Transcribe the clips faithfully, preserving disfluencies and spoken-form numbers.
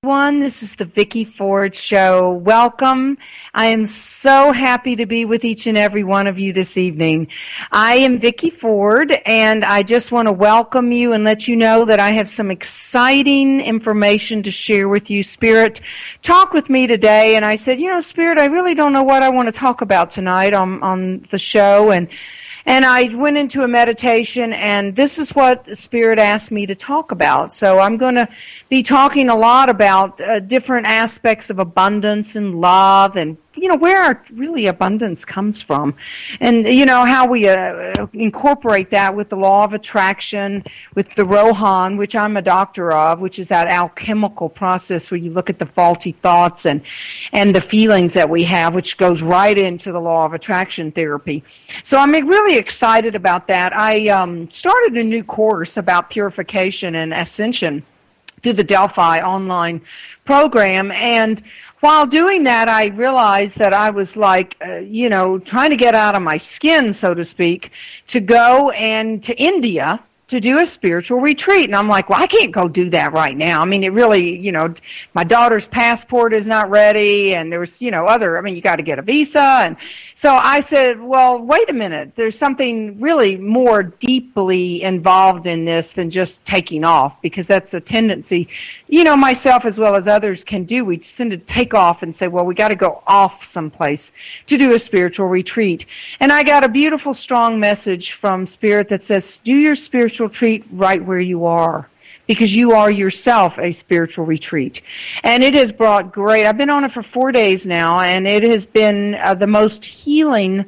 One, this is the Vicki Ford Show. Welcome. I am so happy to be with each and every one of you this evening. I am Vicki Ford, and I just want to welcome you and let you know that I have some exciting information to share with you. Spirit talked with me today, and I said, you know, Spirit, I really don't know what I want to talk about tonight on, on the show, and And I went into a meditation, and this is what the Spirit asked me to talk about. So I'm going to be talking a lot about uh, different aspects of abundance and love and, you know, where our really abundance comes from. And, you know, how we uh, incorporate that with the law of attraction, with the Rohan, which I'm a doctor of, which is that alchemical process where you look at the faulty thoughts and, and the feelings that we have, which goes right into the law of attraction therapy. So I'm really excited about that. I um, started a new course about purification and ascension through the Delphi online program, and while doing that, I realized that I was like, uh, you know, trying to get out of my skin, so to speak, to go and to India to do a spiritual retreat. And I'm like, well, I can't go do that right now. I mean, it really, you know, my daughter's passport is not ready, and there's, you know, other, I mean, you got to get a visa. And so I said, well, wait a minute. There's something really more deeply involved in this than just taking off, because that's a tendency, you know, myself as well as others can do. We tend to take off and say, well, we got to go off someplace to do a spiritual retreat. And I got a beautiful, strong message from Spirit that says, do your spiritual retreat right where you are, because you are yourself a spiritual retreat. And it has brought great, I've been on it for four days now, and it has been uh, the most healing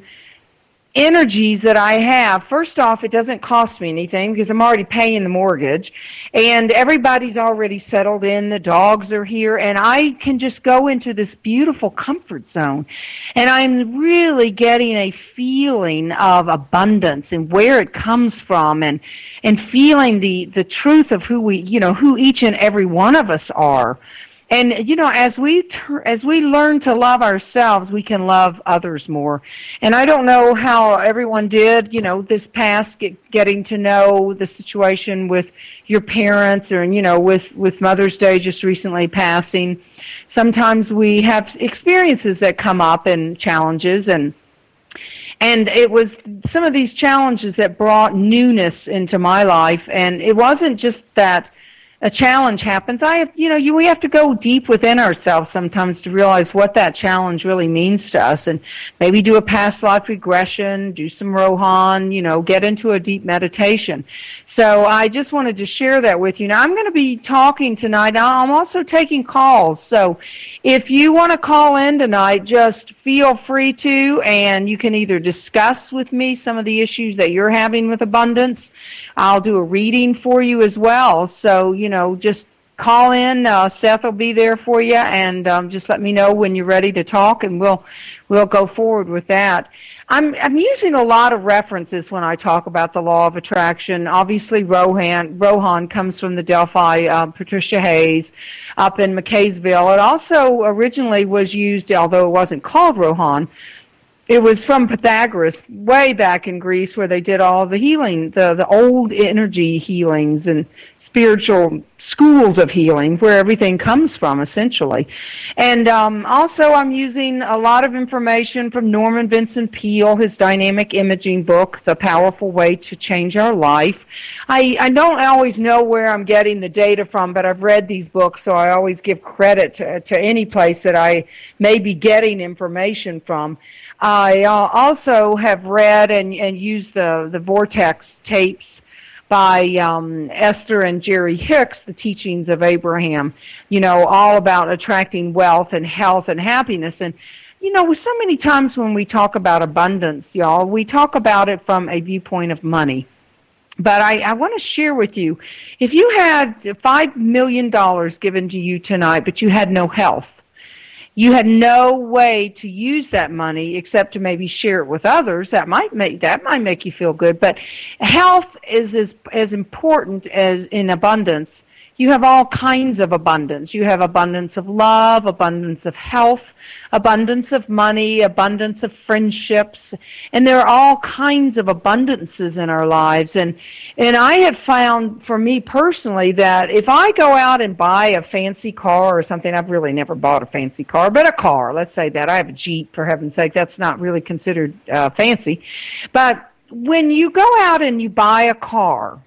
energies that I have. First off, it doesn't cost me anything because I'm already paying the mortgage, and everybody's already settled in. The dogs are here, and I can just go into this beautiful comfort zone. And I'm really getting a feeling of abundance and where it comes from, and and feeling the the truth of who we, you know, who each and every one of us are. And, you know, as we ter- as we learn to love ourselves, we can love others more. And I don't know how everyone did, you know, this past get, getting to know the situation with your parents, or, you know, with, with Mother's Day just recently passing. Sometimes we have experiences that come up and challenges, and And it was some of these challenges that brought newness into my life. And it wasn't just that a challenge happens. I have, you know, you, we have to go deep within ourselves sometimes to realize what that challenge really means to us, and maybe do a past life regression, do some Rohan, you know, get into a deep meditation. So I just wanted to share that with you. Now, I'm going to be talking tonight. Now, I'm also taking calls. So if you want to call in tonight, just feel free to, and you can either discuss with me some of the issues that you're having with abundance. I'll do a reading for you as well. So, you know, just call in. Uh, Seth will be there for you, and um, just let me know when you're ready to talk, and we'll we'll go forward with that. I'm I'm using a lot of references when I talk about the law of attraction. Obviously, Rohan Rohan comes from the Delphi, uh, Patricia Hayes, up in McKaysville. It also originally was used, although it wasn't called Rohan. It was from Pythagoras, way back in Greece, where they did all the healing, the, the old energy healings and spiritual schools of healing, where everything comes from, essentially. And um, also I'm using a lot of information from Norman Vincent Peale, his dynamic imaging book, The Powerful Way to Change Our Life. I, I don't always know where I'm getting the data from, but I've read these books, so I always give credit to, to any place that I may be getting information from. I uh, also have read and, and used the, the Vortex tapes by um, Esther and Jerry Hicks, The Teachings of Abraham, you know, all about attracting wealth and health and happiness. And, you know, so many times when we talk about abundance, y'all, we talk about it from a viewpoint of money. But I, I want to share with you, if you had five million dollars given to you tonight, but you had no health, you had no way to use that money except to maybe share it with others, that might make that might make you feel good. But health is as as important as in abundance you have all kinds of abundance. You have abundance of love, abundance of health, abundance of money, abundance of friendships, and there are all kinds of abundances in our lives. And and I have found, for me personally, that if I go out and buy a fancy car or something, I've really never bought a fancy car, but a car, let's say that. I have a Jeep, for heaven's sake. That's not really considered uh, fancy. But when you go out and you buy a car,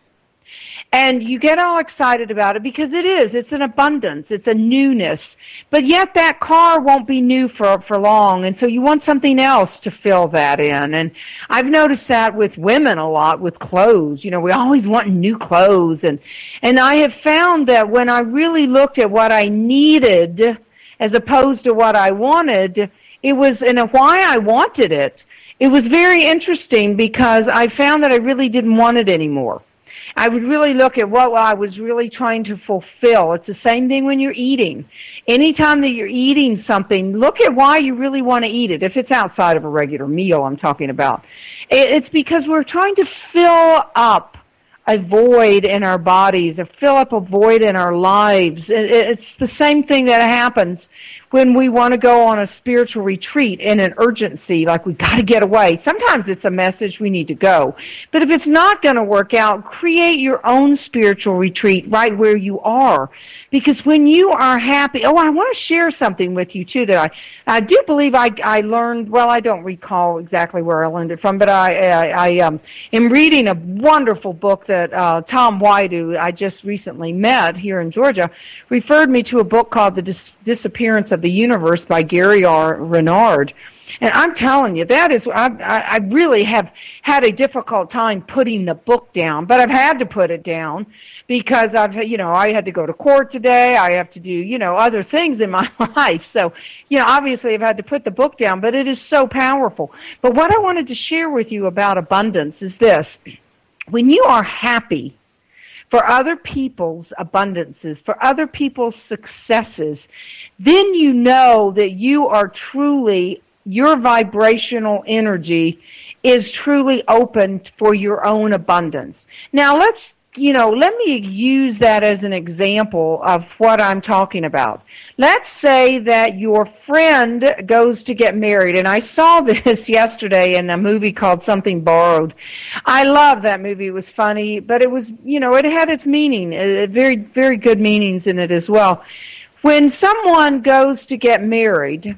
and you get all excited about it because it is. It's an abundance. It's a newness. But yet that car won't be new for, for long. And so you want something else to fill that in. And I've noticed that with women a lot with clothes. You know, we always want new clothes. And, and I have found that when I really looked at what I needed as opposed to what I wanted, it was, and why I wanted it, it was very interesting because I found that I really didn't want it anymore. I would really look at what I was really trying to fulfill. It's the same thing when you're eating. Anytime that you're eating something, look at why you really want to eat it. If it's outside of a regular meal I'm talking about. It's because we're trying to fill up a void in our bodies, or fill up a void in our lives. It's the same thing that happens when we want to go on a spiritual retreat in an urgency, like we've got to get away. Sometimes it's a message we need to go. But if it's not going to work out, create your own spiritual retreat right where you are. Because when you are happy, oh, I want to share something with you too that I, I do believe I, I learned, well, I don't recall exactly where I learned it from, but I, I, I um, am reading a wonderful book that uh, Tom White, who I just recently met here in Georgia, referred me to a book called The Dis- Disappearance of the Universe by Gary R. Renard. And I'm telling you, that is, I, I really have had a difficult time putting the book down, but I've had to put it down because I've, you know, I had to go to court today. I have to do, you know, other things in my life. So, you know, obviously I've had to put the book down, but it is so powerful. But what I wanted to share with you about abundance is this. When you are happy for other people's abundances, for other people's successes, then you know that you are truly, your vibrational energy is truly open for your own abundance. Now let's, you know, let me use that as an example of what I'm talking about. Let's say that your friend goes to get married, and I saw this yesterday in a movie called Something Borrowed. I love that movie. It was funny, but it was, you know, it had its meaning, it, very, very good meanings in it as well. When someone goes to get married,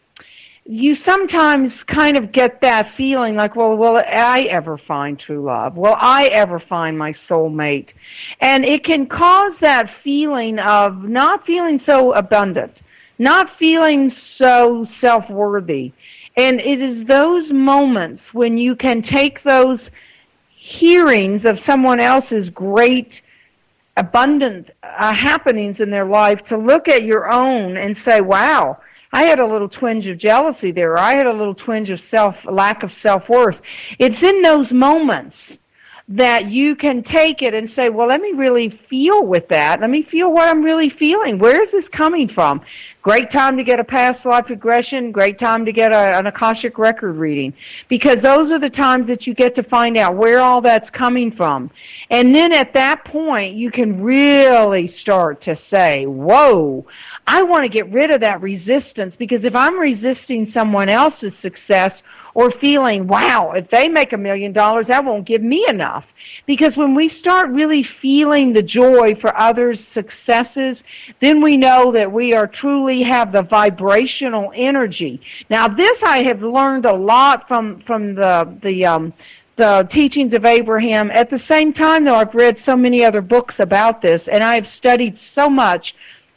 you sometimes kind of get that feeling like, well, will I ever find true love? Will I ever find my soulmate? And it can cause that feeling of not feeling so abundant, not feeling so self-worthy. And it is those moments when you can take those hearings of someone else's great abundant uh, happenings in their life to look at your own and say, wow, I had a little twinge of jealousy there. Or I had a little twinge of self, lack of self-worth. It's in those moments that you can take it and say, well, let me really feel with that. Let me feel what I'm really feeling. Where is this coming from? Great time to get a past life regression. Great time to get a, an Akashic record reading. Because those are the times that you get to find out where all that's coming from. And then at that point, you can really start to say, whoa, I want to get rid of that resistance, because if I'm resisting someone else's success or feeling, wow, if they make a million dollars, that won't give me enough. Because when we start really feeling the joy for others' successes, then we know that we are truly have the vibrational energy. Now, this I have learned a lot from, from the, the, um, the teachings of Abraham. At the same time, though, I've read so many other books about this, and I have studied so much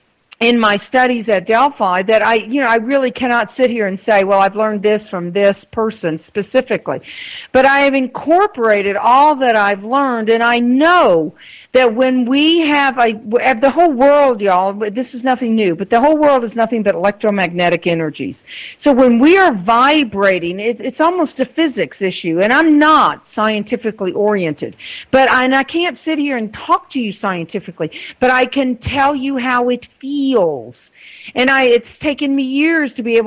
in my studies at Delphi that I, you know, I really cannot sit here and say, well, I've learned this from this person specifically. But I have incorporated all that I've learned, and I know that when we have a, the whole world, y'all, this is nothing new, but the whole world is nothing but electromagnetic energies. So when we are vibrating, it, it's almost a physics issue, and I'm not scientifically oriented. But I, and I can't sit here and talk to you scientifically, but I can tell you how it feels. And I, it's taken me years to be able to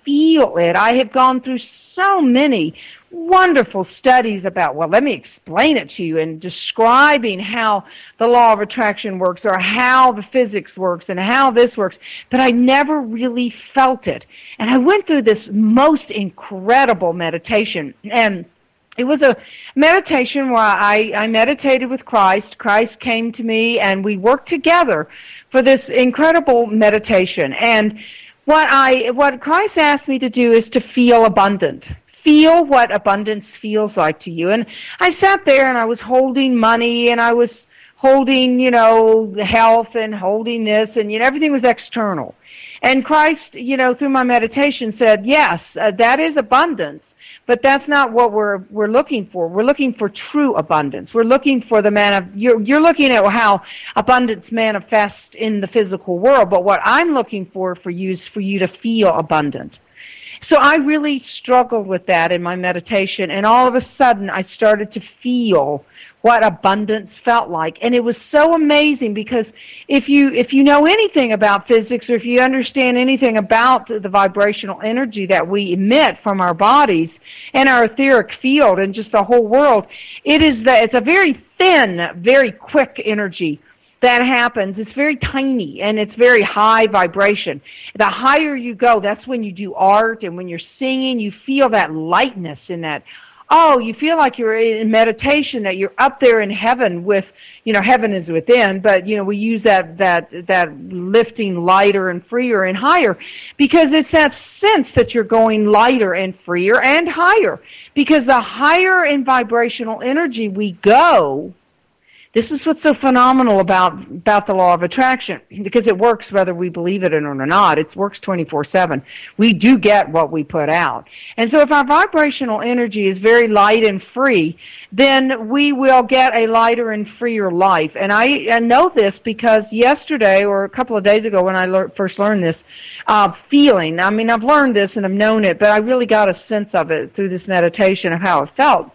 feel it. I have gone through so many wonderful studies about, well, let me explain it to you, and describing how the law of attraction works or how the physics works and how this works, but I never really felt it. And I went through this most incredible meditation, and it was a meditation where I, I meditated with Christ. Christ came to me, and we worked together for this incredible meditation. And what I, what Christ asked me to do is to feel abundant. Feel what abundance feels like to you. And I sat there and I was holding money, and I was holding, you know, health, and holding this, and, you know, everything was external. And Christ, you know, through my meditation said, yes, uh, that is abundance, but that's not what we're we're looking for. We're looking for true abundance. We're looking for the man of, you're, you're looking at how abundance manifests in the physical world, but what I'm looking for for you is for you to feel abundant. So I really struggled with that in my meditation, and all of a sudden I started to feel what abundance felt like. And it was so amazing, because if you if you know anything about physics, or if you understand anything about the vibrational energy that we emit from our bodies and our etheric field and just the whole world, it is that it's a very thin, very quick energy that happens. It's very tiny, and it's very high vibration. The higher you go, that's when you do art, and when you're singing, you feel that lightness in that. Oh, you feel like you're in meditation, that you're up there in heaven with, you know, heaven is within, but, you know, we use that, that, that lifting lighter and freer and higher, because it's that sense that you're going lighter and freer and higher. Because the higher in vibrational energy we go, this is what's so phenomenal about, about the law of attraction, because it works whether we believe it or not. It works twenty-four seven. We do get what we put out. And so if our vibrational energy is very light and free, then we will get a lighter and freer life. And I, I know this because yesterday, or a couple of days ago when I lear- first learned this, uh, feeling, I mean, I've learned this and I've known it, but I really got a sense of it through this meditation of how it felt.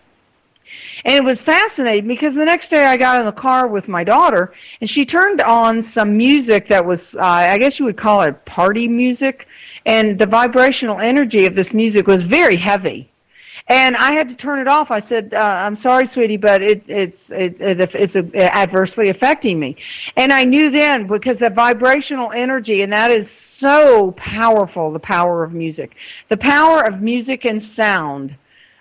And it was fascinating, because the next day I got in the car with my daughter, and she turned on some music that was, uh, I guess you would call it party music, and the vibrational energy of this music was very heavy. And I had to turn it off. I said, uh, I'm sorry, sweetie, but it, it's it, it, it's adversely affecting me. And I knew then, because the vibrational energy, and that is so powerful, the power of music. The power of music and sound.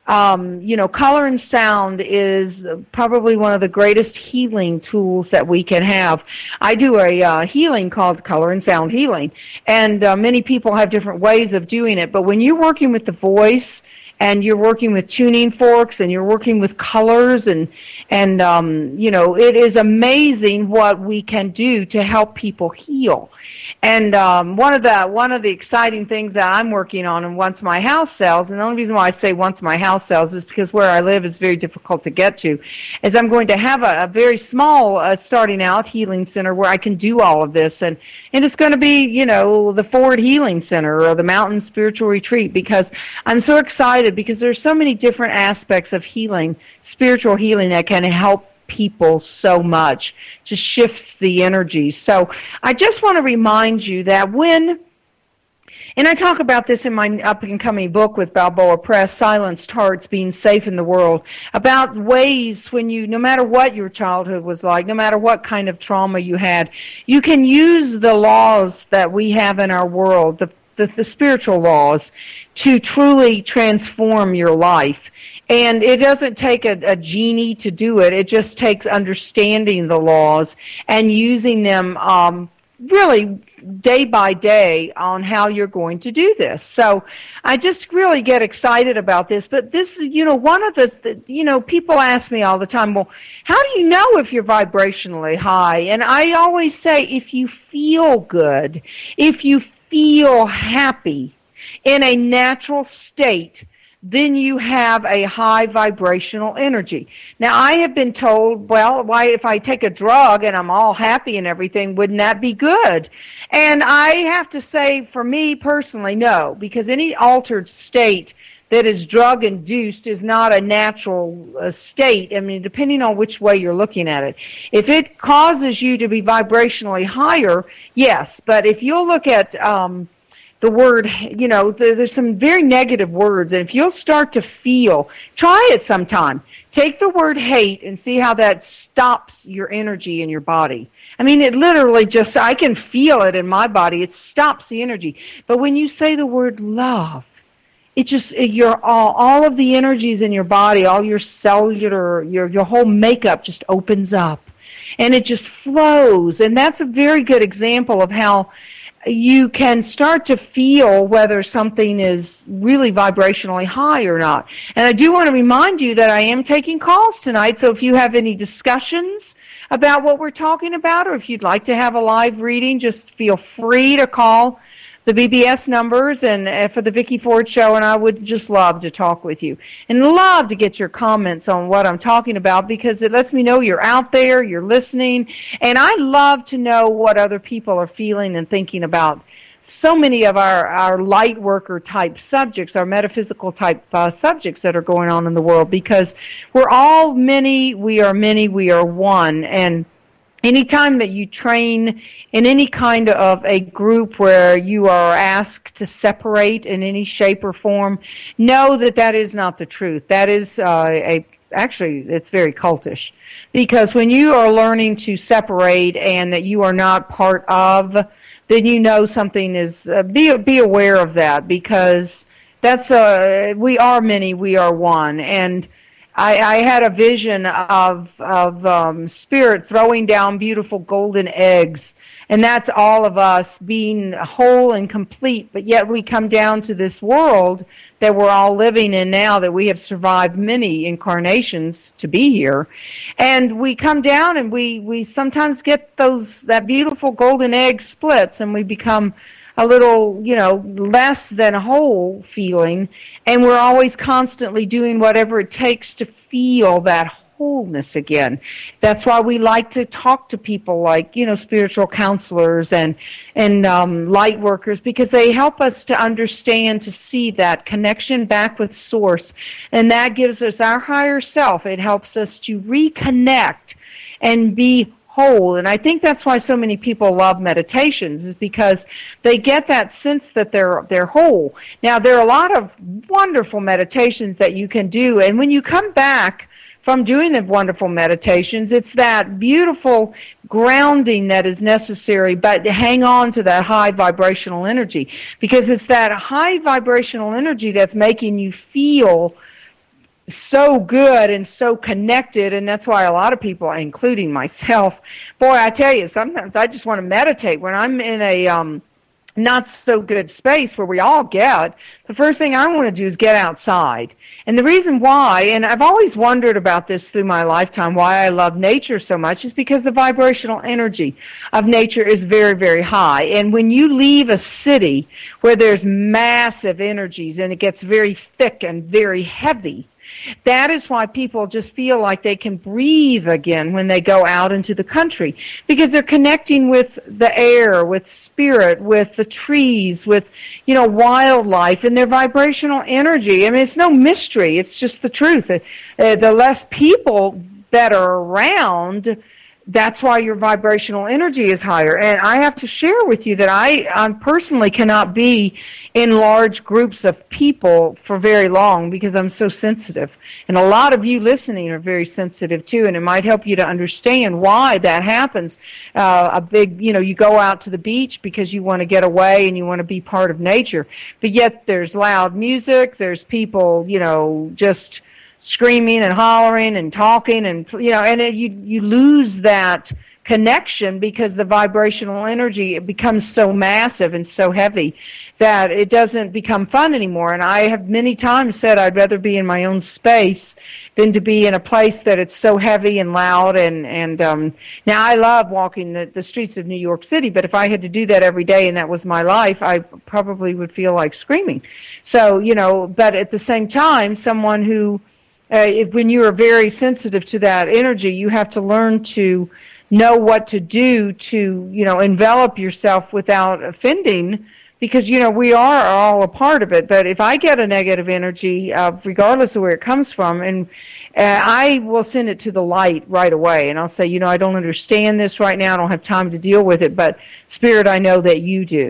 Um, you know, color and sound is probably one of the greatest healing tools that we can have. I do a uh, healing called color and sound healing, and uh, many people have different ways of doing it. But when you're working with the voice, and you're working with tuning forks, and you're working with colors, and and um, you know, it is amazing what we can do to help people heal. And um, one of the one of the exciting things that I'm working on, and once my house sells, and the only reason why I say once my house sells is because where I live is very difficult to get to, is I'm going to have a, a very small uh, starting out healing center where I can do all of this, and and it's going to be, you know, the Forward Healing Center or the Mountain Spiritual Retreat, because I'm so excited, because there's so many different aspects of healing, spiritual healing, that can help people so much to shift the energy. So I just want to remind you that when, and I talk about this in my up-and-coming book with Balboa Press, Silenced Hearts, Being Safe in the World, about ways when you, no matter what your childhood was like, no matter what kind of trauma you had, you can use the laws that we have in our world, the The, the spiritual laws, to truly transform your life. And it doesn't take a, a genie to do it. It just takes understanding the laws and using them um, really day by day on how you're going to do this. So I just really get excited about this. But this, you know, one of the, the, you know, people ask me all the time, well, how do you know if you're vibrationally high? And I always say, if you feel good, if you feel happy in a natural state, then you have a high vibrational energy. Now, I have been told, well, why, if I take a drug and I'm all happy and everything, wouldn't that be good? And I have to say, for me personally, no, because any altered state that is drug-induced is not a natural uh, state. I mean, depending on which way you're looking at it. If it causes you to be vibrationally higher, yes. But if you'll look at um, the word, you know, there, there's some very negative words, and if you'll start to feel, try it sometime. Take the word hate and see how that stops your energy in your body. I mean, it literally just, I can feel it in my body. It stops the energy. But when you say the word love, it just, your all, all of the energies in your body, all your cellular, your, your whole makeup just opens up. And it just flows. And that's a very good example of how you can start to feel whether something is really vibrationally high or not. And I do want to remind you that I am taking calls tonight, so if you have any discussions about what we're talking about, or if you'd like to have a live reading, just feel free to call the B B S numbers and uh, for the Vicki Ford Show, and I would just love to talk with you and love to get your comments on what I'm talking about, because it lets me know you're out there, you're listening, and I love to know what other people are feeling and thinking about so many of our, our light worker type subjects, our metaphysical type uh, subjects that are going on in the world, because we're all many, we are many, we are one. And anytime that you train in any kind of a group where you are asked to separate in any shape or form, know that that is not the truth. That is uh, a actually, it's very cultish. Because when you are learning to separate and that you are not part of, then you know something is, uh, be be aware of that, because that's, uh, we are many, we are one. And I, I had a vision of of um, Spirit throwing down beautiful golden eggs, and that's all of us being whole and complete. But yet we come down to this world that we're all living in now, that we have survived many incarnations to be here, and we come down and we we sometimes get those that beautiful golden egg splits, and we become a little, you know, less than whole feeling, and we're always constantly doing whatever it takes to feel that wholeness again. That's why we like to talk to people like, you know, spiritual counselors and and um, light workers, because they help us to understand, to see that connection back with Source, and that gives us our higher self. It helps us to reconnect and be whole. And I think that's why so many people love meditations, is because they get that sense that they're they're whole. Now, there are a lot of wonderful meditations that you can do, and when you come back from doing the wonderful meditations, it's that beautiful grounding that is necessary, but hang on to that high vibrational energy, because it's that high vibrational energy that's making you feel so good and so connected. And that's why a lot of people, including myself, boy, I tell you, sometimes I just want to meditate when I'm in a um not so good space where we all get. The first thing I want to do is get outside. And the reason why, and I've always wondered about this through my lifetime, why I love nature so much, is because the vibrational energy of nature is very, very high. And when you leave a city where there's massive energies and it gets very thick and very heavy, that is why people just feel like they can breathe again when they go out into the country, because they're connecting with the air, with spirit, with the trees, with, you know, wildlife, and their vibrational energy. I mean, it's no mystery. It's just the truth. Uh, the less people that are around, that's why your vibrational energy is higher. And I have to share with you that I, I personally cannot be in large groups of people for very long, because I'm so sensitive. And a lot of you listening are very sensitive too, and it might help you to understand why that happens. Uh, a big, you know, you go out to the beach because you want to get away and you want to be part of nature, but yet there's loud music, there's people, you know, just screaming and hollering and talking, and, you know, and it, you you lose that connection because the vibrational energy, it becomes so massive and so heavy that it doesn't become fun anymore. And I have many times said I'd rather be in my own space than to be in a place that it's so heavy and loud. And, and um, now I love walking the, the streets of New York City, but if I had to do that every day and that was my life, I probably would feel like screaming. So, you know, but at the same time, someone who, uh, if, when you are very sensitive to that energy, you have to learn to know what to do to, you know, envelop yourself without offending, because, you know, we are all a part of it. But if I get a negative energy, uh, regardless of where it comes from, and uh, I will send it to the light right away, and I'll say, you know, I don't understand this right now, I don't have time to deal with it, but Spirit, I know that you do.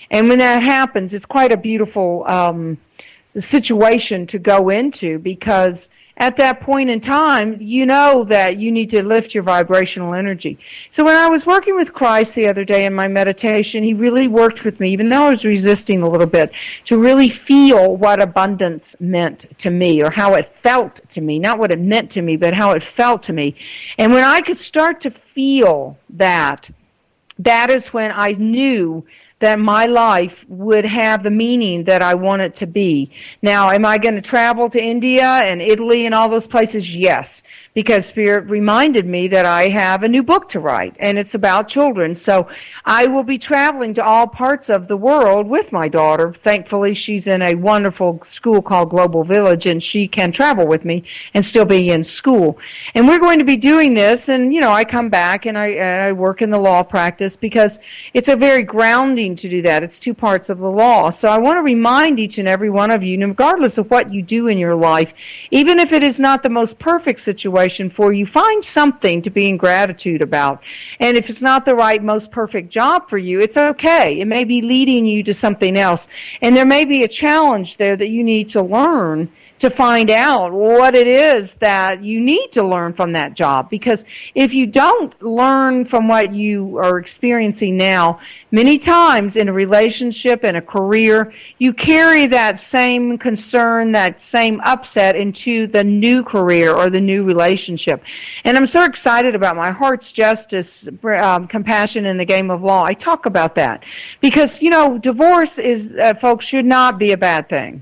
And when that happens, it's quite a beautiful um, situation to go into, because at that point in time, you know that you need to lift your vibrational energy. So when I was working with Christ the other day in my meditation, he really worked with me, even though I was resisting a little bit, to really feel what abundance meant to me, or how it felt to me. Not what it meant to me, but how it felt to me. And when I could start to feel that, that is when I knew that my life would have the meaning that I want it to be. Now, am I going to travel to India and Italy and all those places? Yes, because Spirit reminded me that I have a new book to write, and it's about children. So I will be traveling to all parts of the world with my daughter. Thankfully, she's in a wonderful school called Global Village, and she can travel with me and still be in school. And we're going to be doing this, and, you know, I come back and I, and I work in the law practice, because it's a very grounding to do that. It's two parts of the law. So I want to remind each and every one of you, regardless of what you do in your life, even if it is not the most perfect situation for you, find something to be in gratitude about. And if it's not the right, most perfect job for you, it's okay. It may be leading you to something else. And there may be a challenge there that you need to learn to find out what it is that you need to learn from that job. Because if you don't learn from what you are experiencing now, many times in a relationship, in a career, you carry that same concern, that same upset into the new career or the new relationship. And I'm so excited about my Heart's Justice, um, Compassion in the Game of Law. I talk about that because, you know, divorce is, uh, folks, should not be a bad thing.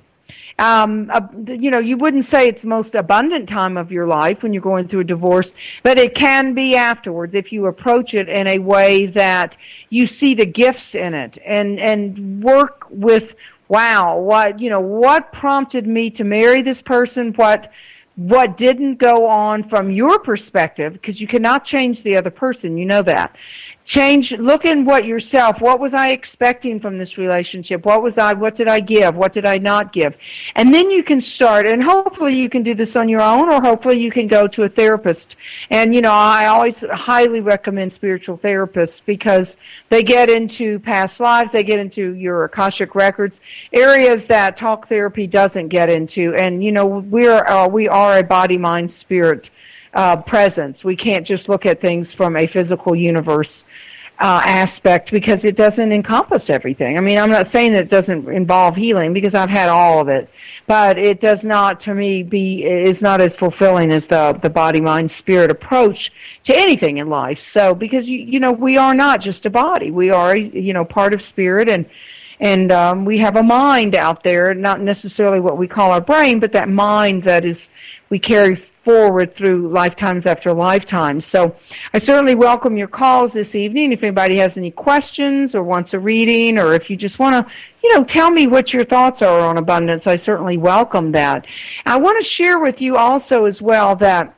Um, uh, you know, you wouldn't say it's the most abundant time of your life when you're going through a divorce, but it can be afterwards if you approach it in a way that you see the gifts in it and, and work with, wow, what, you know, what prompted me to marry this person, what, what didn't go on from your perspective, because you cannot change the other person, you know that. Change, look in what yourself, what was I expecting from this relationship? What was I, what did I give? What did I not give? And then you can start, and hopefully you can do this on your own, or hopefully you can go to a therapist. And, you know, I always highly recommend spiritual therapists because they get into past lives, they get into your Akashic records, areas that talk therapy doesn't get into. And, you know, we're, uh, we are a body, mind, spirit Uh, presence. We can't just look at things from a physical universe uh, aspect because it doesn't encompass everything. I mean, I'm not saying that it doesn't involve healing because I've had all of it, but it does not, to me, be is not as fulfilling as the the body, mind, spirit approach to anything in life. So, because you you know we are not just a body, we are you know part of spirit, and and um, we have a mind out there, not necessarily what we call our brain, but that mind that is we carry forward through lifetimes after lifetimes. So I certainly welcome your calls this evening. If anybody has any questions or wants a reading, or if you just want to, you know, tell me what your thoughts are on abundance, I certainly welcome that. I want to share with you also as well that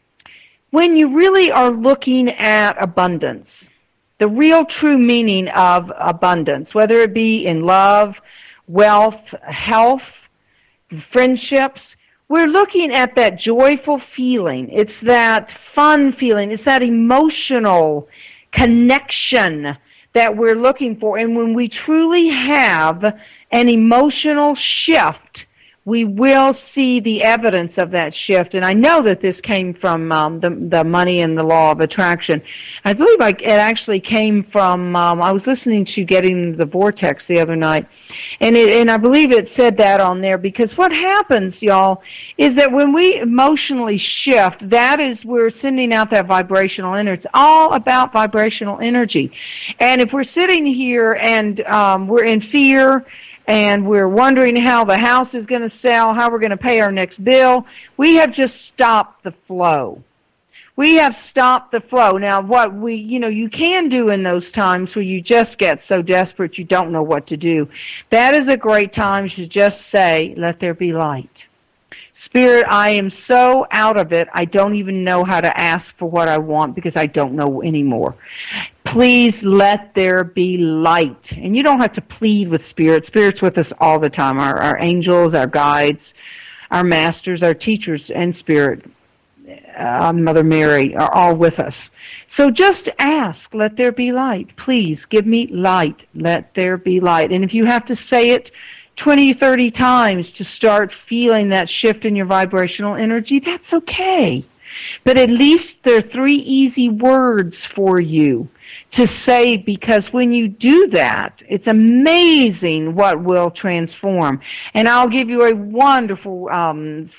when you really are looking at abundance, the real true meaning of abundance, whether it be in love, wealth, health, friendships, we're looking at that joyful feeling. It's that fun feeling. It's that emotional connection that we're looking for. And when we truly have an emotional shift, we will see the evidence of that shift. And I know that this came from um, the, the money and the law of attraction. I believe I, it actually came from, um, I was listening to Getting the Vortex the other night, and, it, and I believe it said that on there, because what happens, y'all, is that when we emotionally shift, that is, we're sending out that vibrational energy. It's all about vibrational energy. And if we're sitting here and um, we're in fear, and we're wondering how the house is going to sell, how we're going to pay our next bill, we have just stopped the flow. We have stopped the flow. Now, what we, you know, you can do in those times where you just get so desperate you don't know what to do, that is a great time to just say, let there be light. Spirit, I am so out of it, I don't even know how to ask for what I want because I don't know anymore. Please let there be light. And you don't have to plead with Spirit. Spirit's with us all the time. Our, our angels, our guides, our masters, our teachers, and Spirit uh, Mother Mary are all with us. So just ask, let there be light. Please give me light. Let there be light. And if you have to say it twenty, thirty times to start feeling that shift in your vibrational energy, that's okay. But at least there are three easy words for you to say, because when you do that, it's amazing what will transform. And I'll give you a wonderful um,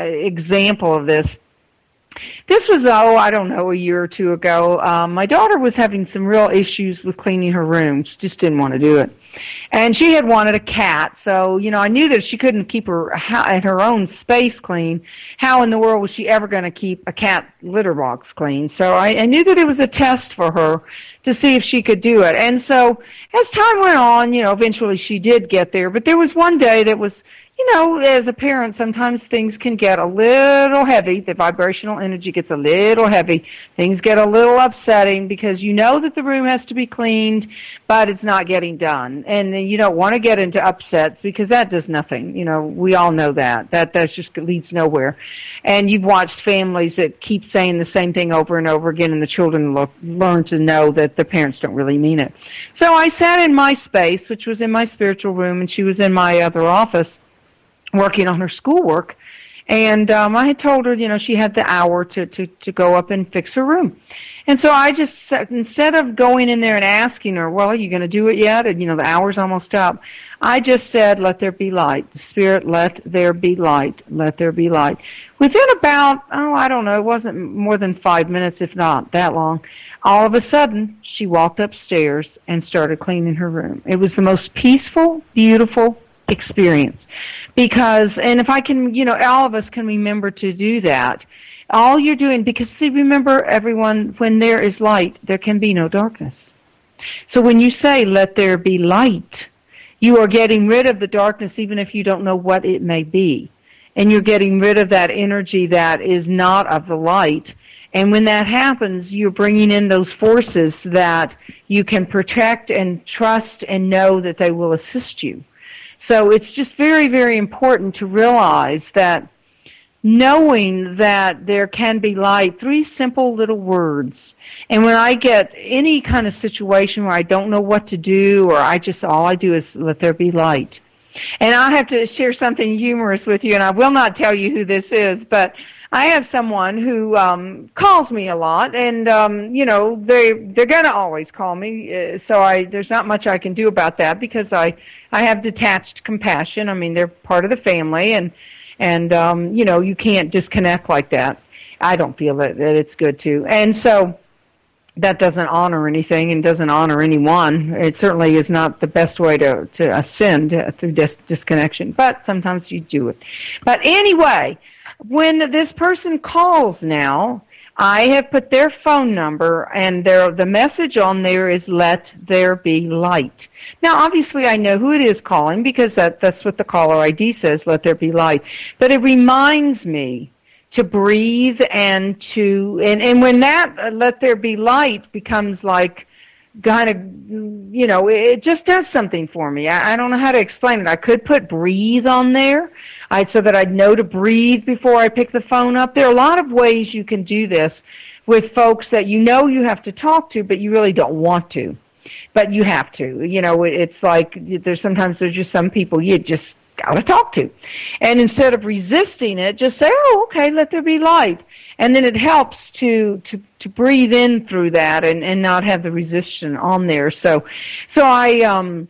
example of this. This was, oh, I don't know, a year or two ago. Um, my daughter was having some real issues with cleaning her room. She just didn't want to do it. And she had wanted a cat, so, you know, I knew that she couldn't keep her at her own space clean. How in the world was she ever going to keep a cat litter box clean? So I, I knew that it was a test for her to see if she could do it. And so as time went on, you know, eventually she did get there. But there was one day that was, you know, as a parent, sometimes things can get a little heavy. The vibrational energy gets a little heavy. Things get a little upsetting because you know that the room has to be cleaned, but it's not getting done. And then you don't want to get into upsets because that does nothing. You know, we all know that. That that just leads nowhere. And you've watched families that keep saying the same thing over and over again, and the children look, learn to know that the parents don't really mean it. So I sat in my space, which was in my spiritual room, and she was in my other office, working on her schoolwork, and um, I had told her, you know, she had the hour to, to, to go up and fix her room. And so I just said, instead of going in there and asking her, well, are you going to do it yet? And, you know, the hour's almost up. I just said, let there be light. The Spirit, let there be light. Let there be light. Within about, oh, I don't know, it wasn't more than five minutes, if not that long, all of a sudden, she walked upstairs and started cleaning her room. It was the most peaceful, beautiful experience. Because, and if I can, you know, all of us can remember to do that. All you're doing, because see, remember everyone, when there is light, there can be no darkness. So when you say, let there be light, you are getting rid of the darkness even if you don't know what it may be. And you're getting rid of that energy that is not of the light. And when that happens, you're bringing in those forces that you can protect and trust and know that they will assist you. So it's just very, very important to realize that knowing that there can be light, three simple little words. And when I get any kind of situation where I don't know what to do, or I just, all I do is let there be light. And I have to share something humorous with you, and I will not tell you who this is, but I have someone who um, calls me a lot, and um, you know they they're going to always call me. Uh, so I there's not much I can do about that because I I have detached compassion. I mean, they're part of the family, and and um, you know you can't disconnect like that. I don't feel that, that it's good to, and so that doesn't honor anything and doesn't honor anyone. It certainly is not the best way to to ascend uh, through dis- disconnection. But sometimes you do it. But anyway. When this person calls now, I have put their phone number, and their, the message on there is, let there be light. Now, obviously, I know who it is calling because that, that's what the caller I D says, let there be light. But it reminds me to breathe and to, and, and when that uh, let there be light becomes like, kind of, you know, it just does something for me. I, I don't know how to explain it. I could put breathe on there I, so that I'd know to breathe before I pick the phone up. There are a lot of ways you can do this with folks that you know you have to talk to, but you really don't want to. But you have to. You know, it, it's like there's sometimes there's just some people you just got to talk to. And instead of resisting it, just say, oh, okay, let there be light. And then it helps to, to, to breathe in through that and, and not have the resistance on there. So, so I, um,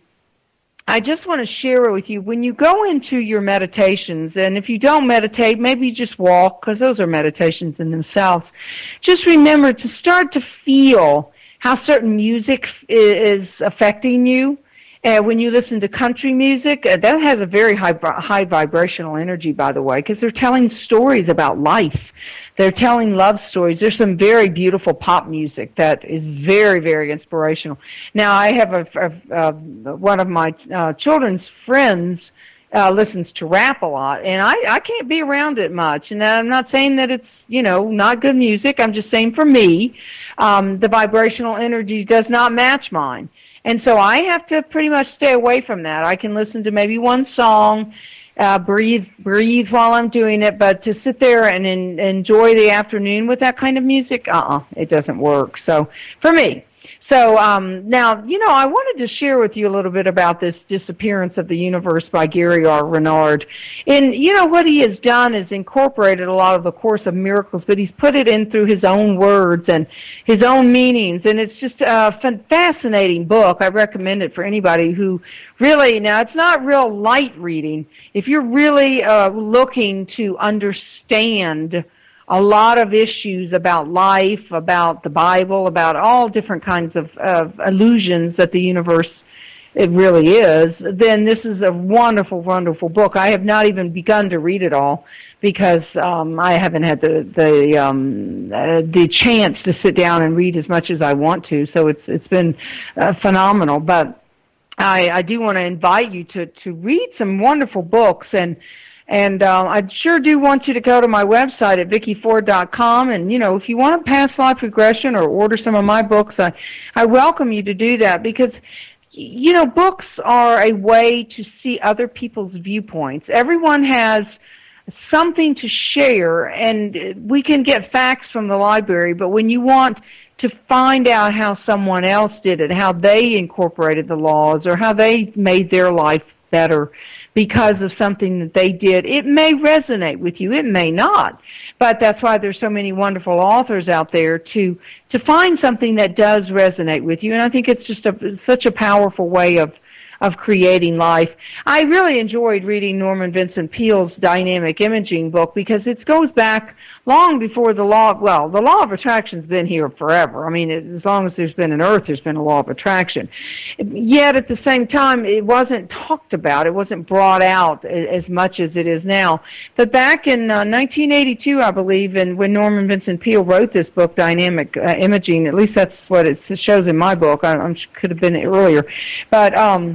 I just want to share it with you. When you go into your meditations, and if you don't meditate, maybe you just walk, because those are meditations in themselves. Just remember to start to feel how certain music is affecting you. Uh, when you listen to country music, uh, that has a very high high vibrational energy, by the way, because they're telling stories about life. They're telling love stories. There's some very beautiful pop music that is very, very inspirational. Now, I have a, a, a one of my uh, children's friends uh, listens to rap a lot, and I, I can't be around it much. And I'm not saying that it's, you know, not good music. I'm just saying for me, um, the vibrational energy does not match mine. And so I have to pretty much stay away from that. I can listen to maybe one song, uh, breathe, breathe while I'm doing it, but to sit there and en- enjoy the afternoon with that kind of music, uh-uh, it doesn't work. So for me. So um, now, you know, I wanted to share with you a little bit about this Disappearance of the Universe by Gary R. Renard. And, you know, what he has done is incorporated a lot of the Course of Miracles, but he's put it in through his own words and his own meanings. And it's just a fascinating book. I recommend it for anybody who really, now it's not real light reading. If you're really uh, looking to understand a lot of issues about life, about the Bible, about all different kinds of, of illusions that the universe it really is, then this is a wonderful, wonderful book. I have not even begun to read it all because um, I haven't had the the um, uh, the chance to sit down and read as much as I want to. So it's it's been uh, phenomenal. But I, I do want to invite you to to read some wonderful books. And And uh, I sure do want you to go to my website at vicki ford dot com, and, you know, if you want a past life regression or order some of my books, I, I welcome you to do that because, you know, books are a way to see other people's viewpoints. Everyone has something to share, and we can get facts from the library, but when you want to find out how someone else did it, how they incorporated the laws, or how they made their life better because of something that they did, it may resonate with you, it may not. But that's why there's so many wonderful authors out there to to find something that does resonate with you. And I think it's just a such a powerful way of of creating life. I really enjoyed reading Norman Vincent Peale's Dynamic Imaging book because it goes back long before the law, well, the law of attraction's been here forever. I mean, as long as there's been an earth, there's been a law of attraction. Yet at the same time, it wasn't talked about, it wasn't brought out as much as it is now. But back in uh, nineteen eighty-two, I believe, and when Norman Vincent Peale wrote this book, Dynamic uh, Imaging, at least that's what it shows in my book, I, I could have been earlier, but um,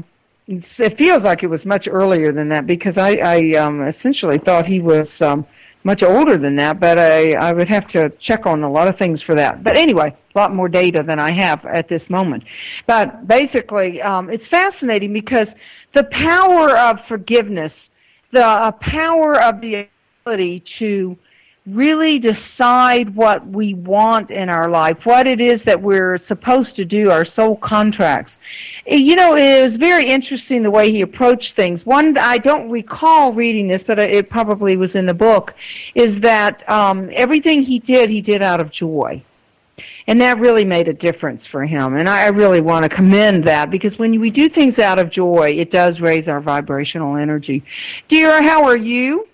it feels like it was much earlier than that because I, I um, essentially thought he was um, much older than that, but I, I would have to check on a lot of things for that. But anyway, a lot more data than I have at this moment. But basically, um, it's fascinating because the power of forgiveness, the uh, power of the ability to really decide what we want in our life, what it is that we're supposed to do, our soul contracts. You know, it was very interesting the way he approached things. One, I don't recall reading this, but it probably was in the book, is that um, everything he did, he did out of joy. And that really made a difference for him. And I really want to commend that because when we do things out of joy, it does raise our vibrational energy. Dear, how are you?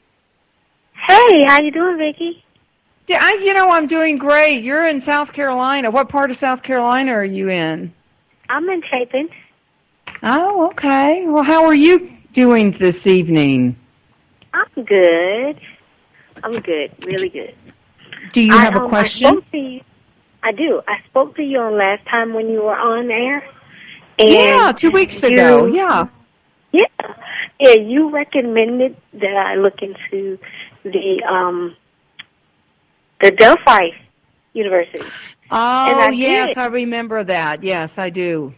Hey, how you doing, Vicki? Yeah, I, you know, I'm doing great. You're in South Carolina. What part of South Carolina are you in? I'm in Chapin. Oh, okay. Well, how are you doing this evening? I'm good. I'm good, really good. Do you I, have a um, question? I, spoke to you. I do. I spoke to you on last time when you were on air. And yeah, two weeks you, ago, yeah. Yeah. Yeah, you recommended that I look into the um, the Delphi University. Oh, and I yes, did. I remember that. Yes, I do.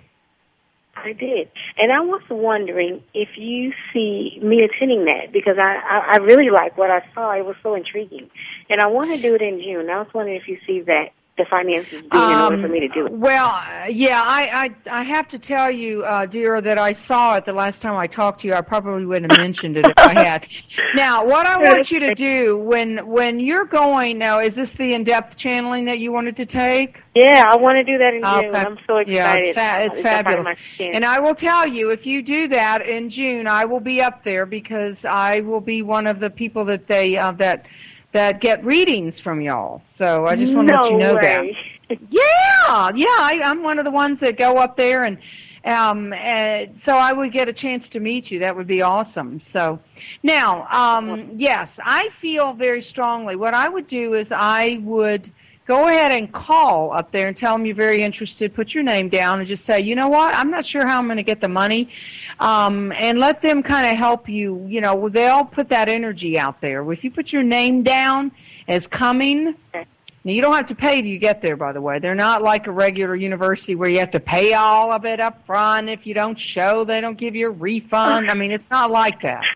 I did. And I was wondering if you see me attending that because I, I, I really like what I saw. It was so intriguing. And I want to do it in June. I was wondering if you see that the finances being um, in order for me to do it. Well, uh, yeah, I, I I have to tell you, uh, dear, that I saw it the last time I talked to you. I probably wouldn't have mentioned it if I had. Now, what I want you to do when when you're going now, is this the in-depth channeling that you wanted to take? Yeah, I want to do that in June. Okay. I'm so excited. Yeah, it's, fa- it's fabulous. And I will tell you, if you do that in June, I will be up there because I will be one of the people that they uh, that. that get readings from y'all. So I just want to no let you know way. that. Yeah, yeah, I, I'm one of the ones that go up there, and um, uh, so I would get a chance to meet you. That would be awesome. So now, um, yes, I feel very strongly. What I would do is I would go ahead and call up there and tell them you're very interested. Put your name down and just say, you know what, I'm not sure how I'm going to get the money, um, and let them kind of help you. You know, they'll put that energy out there. If you put your name down as coming, now you don't have to pay till you get there, by the way. They're not like a regular university where you have to pay all of it up front. If you don't show, they don't give you a refund. I mean, it's not like that.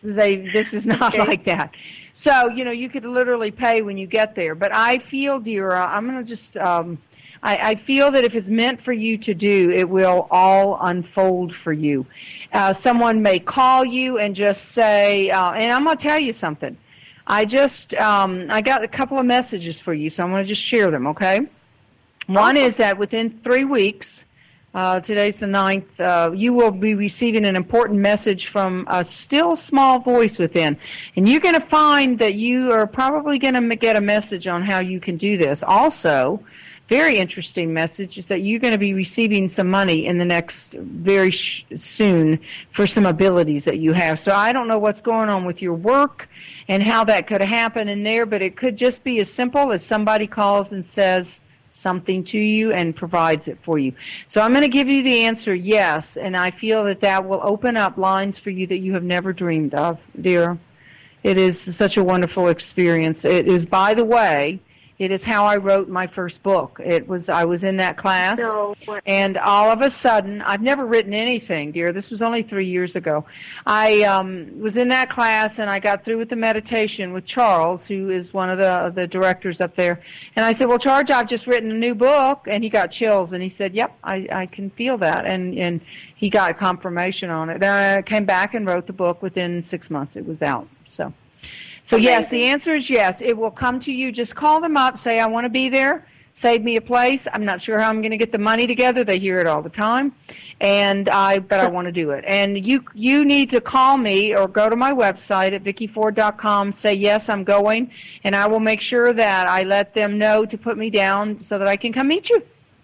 They, this is not Okay. like that. So, you know, you could literally pay when you get there. But I feel, Dira, I'm going to just, um, I, I feel that if it's meant for you to do, it will all unfold for you. Uh, someone may call you and just say, uh, and I'm going to tell you something. I just, um, I got a couple of messages for you, so I'm going to just share them, okay? One is that within three weeks, uh, today's the ninth, uh, you will be receiving an important message from a still small voice within. And you're going to find that you are probably going to get a message on how you can do this. Also, very interesting message is that you're going to be receiving some money in the next very sh- soon for some abilities that you have. So I don't know what's going on with your work and how that could happen in there, but it could just be as simple as somebody calls and says something to you and provides it for you. So I'm going to give you the answer yes, and I feel that that will open up lines for you that you have never dreamed of, dear. It is such a wonderful experience. It is, by the way, it is how I wrote my first book. It was, I was in that class, So, and all of a sudden, I've never written anything, dear. This was only three years ago. I um, was in that class, and I got through with the meditation with Charles, who is one of the the directors up there. And I said, well, Charles, I've just written a new book, and he got chills, and he said, yep, I, I can feel that, and and he got confirmation on it. And I came back and wrote the book within six months. It was out, so. So, amazing. yes, the answer is yes. It will come to you. Just call them up. Say, I want to be there. Save me a place. I'm not sure how I'm going to get the money together. They hear it all the time. And I, but I want to do it. And you you need to call me or go to my website at vicki ford dot com. Say, yes, I'm going. And I will make sure that I let them know to put me down so that I can come meet you.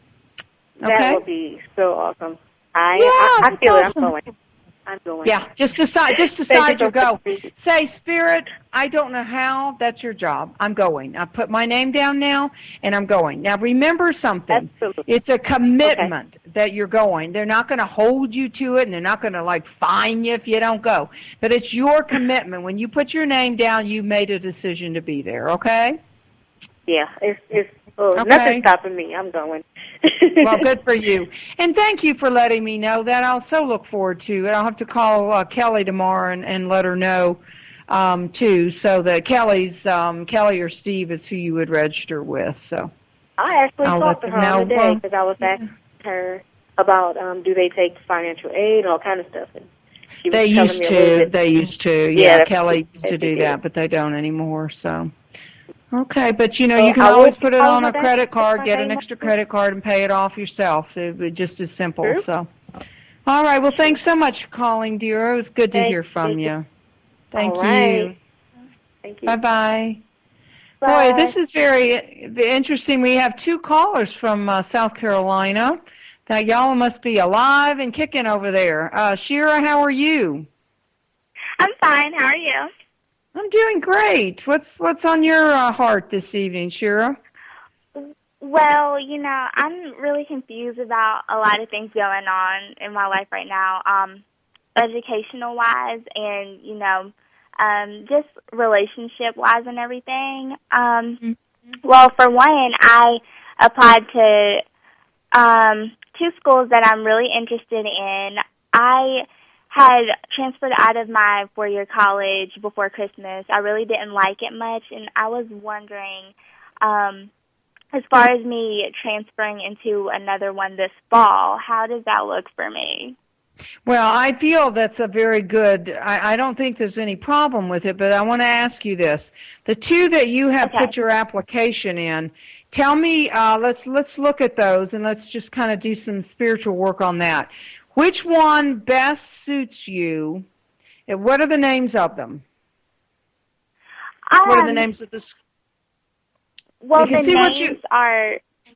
Okay? That would be so awesome. I, Yeah, I, I feel it. awesome. I'm going. I'm going. Yeah, just decide, just Thank decide you you'll so go. much. Say, Spirit, I don't know how, that's your job. I'm going. I put my name down now, and I'm going. Now, remember something. Absolutely. It's a commitment okay. that you're going. They're not going to hold you to it, and they're not going to, like, fine you if you don't go. But it's your commitment. When you put your name down, you made a decision to be there, okay? Yeah, it's, it's oh, okay. nothing's stopping me. I'm going. Well, good for you. And thank you for letting me know that. I'll so look forward to it. I'll have to call uh, Kelly tomorrow and, and let her know, um, too, so that Kelly's, um, Kelly or Steve is who you would register with. So I actually I'll talked to her know. on the day because I was yeah. asking her about um, do they take financial aid, all kind of stuff. And she was they telling used me a little to. bit. They used to. Yeah, yeah Kelly used to do did. that, but they don't anymore, so. Okay, but you know, so you can I always put it on a that. credit card, get an extra credit card, and pay it off yourself. It, it just as simple. True. So, all right. Well, thanks so much for calling, dear. It was good to Thank hear from you. you. Thank all you. Right. Thank you. Bye bye. Bye. Boy, this is very interesting. We have two callers from uh, South Carolina. Now, y'all must be alive and kicking over there. Uh, Shira, how are you? I'm fine. How are you? I'm doing great. What's what's on your uh, heart this evening, Shira? Well, you know, I'm really confused about a lot of things going on in my life right now, um, educational-wise and, you know, um, just relationship-wise and everything. Um, mm-hmm. Well, for one, I applied to um, two schools that I'm really interested in. I had transferred out of my four-year college before Christmas. I really didn't like it much, and I was wondering, um, as far as me transferring into another one this fall, how does that look for me? Well, I feel that's a very good, I, I don't think there's any problem with it, but I want to ask you this. The two that you have okay. put your application in, tell me, uh, let's let's look at those, and let's just kind of do some spiritual work on that. Which one best suits you? And what are the names of them? Um, what are the names of the schools? Well, the names you... are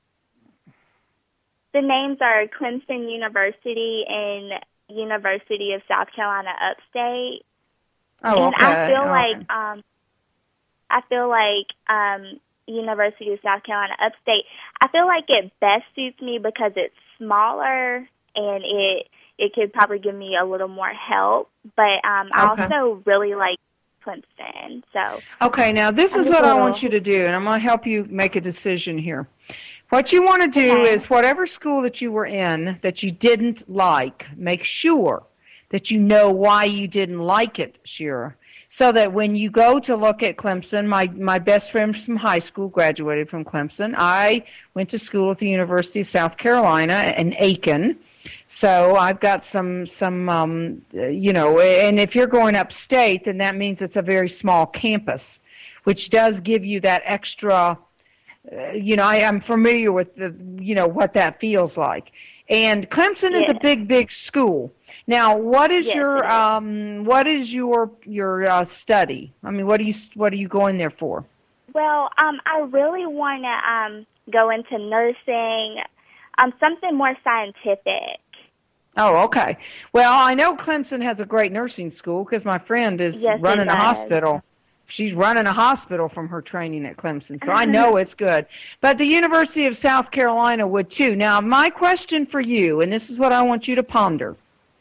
the names are Clemson University and University of South Carolina Upstate. Oh, and okay. I feel okay. like um, I feel like um, University of South Carolina Upstate. I feel like it best suits me because it's smaller. And it it could probably give me a little more help, but um, I okay. also really like Clemson. So okay, now this I'm is what little... I want you to do, and I'm going to help you make a decision here. What you want to do okay. is whatever school that you were in that you didn't like, make sure that you know why you didn't like it, Shira. So that when you go to look at Clemson, my, my best friend from high school graduated from Clemson. I went to school at the University of South Carolina in Aiken. So I've got some, some um, you know, and if you're going upstate, then that means it's a very small campus, which does give you that extra, uh, you know, I am familiar with the, you know, what that feels like. And Clemson yeah. is a big, big school. Now, what is yes, your um, what is your your uh, study? I mean, what are you what are you going there for? Well, um, I really want to um, go into nursing, um, something more scientific. Oh, okay. Well, I know Clemson has a great nursing school because my friend is yes, running a hospital. She's running a hospital from her training at Clemson, so I know it's good. But the University of South Carolina would too. Now, my question for you, and this is what I want you to ponder.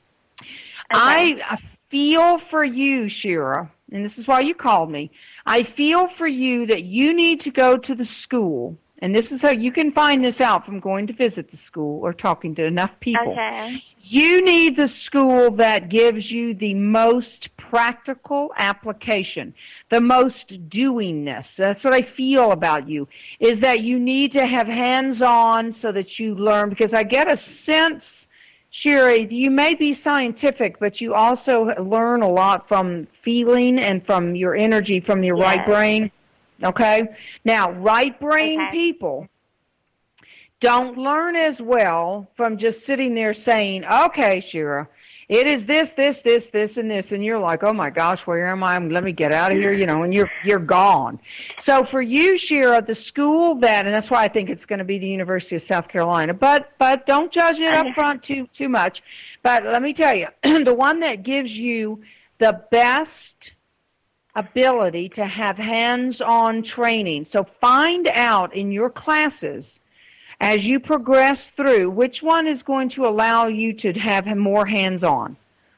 Okay. I feel for you, Shira, and this is why you called me. I feel for you that you need to go to the school, and this is how you can find this out from going to visit the school or talking to enough people. Okay. You need the school that gives you the most practical application, the most doingness. That's what I feel about you, is that you need to have hands-on so that you learn, because I get a sense, Shira, you may be scientific, but you also learn a lot from feeling and from your energy from your yes. right brain. Okay? Now, right brain okay. people don't learn as well from just sitting there saying, okay, Shira, it is this, this, this, this, and this, and you're like, oh my gosh, where am I? Let me get out of here, you know, and you're you're gone. So for you, Shira, the school that, and that's why I think it's going to be the University of South Carolina, but but don't judge it up front too too much. But let me tell you, the one that gives you the best ability to have hands-on training. So find out in your classes, as you progress through, which one is going to allow you to have more hands-on?